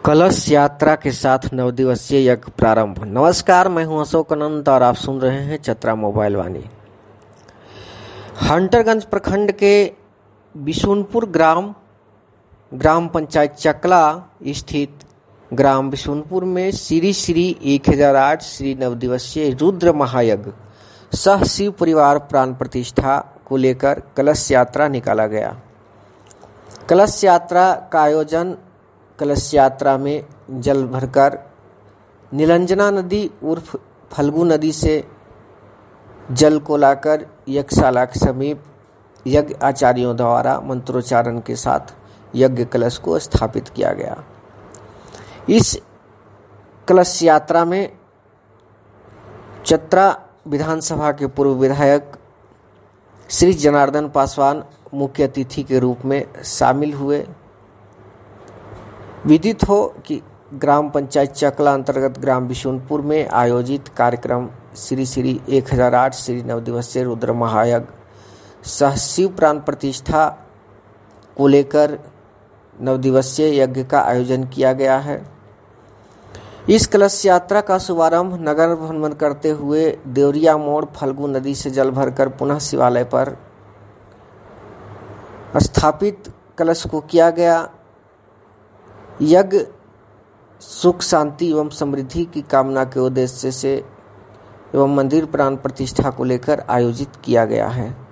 कलश यात्रा के साथ 9 दिवसीय यज्ञ प्रारंभ। नमस्कार, मैं हूं अशोक अनंत और आप सुन रहे हैं चतरा मोबाइल वाणी। हंटरगंज प्रखंड के बिशुनपुर ग्राम पंचायत चकला स्थित ग्राम बिशुनपुर में श्री 1008 श्री 9 दिवसीय रुद्र महायज्ञ सह शिव परिवार प्राण प्रतिष्ठा को लेकर कलश यात्रा निकाला गया। कलश यात्रा का आयोजन कलश यात्रा में जल भरकर नीलंजना नदी उर्फ फल्गु नदी से जल को लाकर यज्ञशाला के समीप यज्ञ आचार्यों द्वारा मंत्रोच्चारण के साथ यज्ञ कलश को स्थापित किया गया। इस कलश यात्रा में चतरा विधानसभा के पूर्व विधायक श्री जनार्दन पासवान मुख्य अतिथि के रूप में शामिल हुए। विदित हो कि ग्राम पंचायत चकला अंतर्गत ग्राम बिशुनपुर में आयोजित कार्यक्रम श्री 1008 श्री 9 दिवसीय रुद्र महायज्ञ सह शिव प्राण प्रतिष्ठा को लेकर 9 दिवसीय यज्ञ का आयोजन किया गया है। इस कलश यात्रा का शुभारंभ नगर भ्रमण करते हुए देवरिया मोड़ फल्गु नदी से जल भरकर पुनः शिवालय पर स्थापित कलश को किया गया। यज्ञ सुख शांति एवं समृद्धि की कामना के उद्देश्य से एवं मंदिर प्राण प्रतिष्ठा को लेकर आयोजित किया गया है।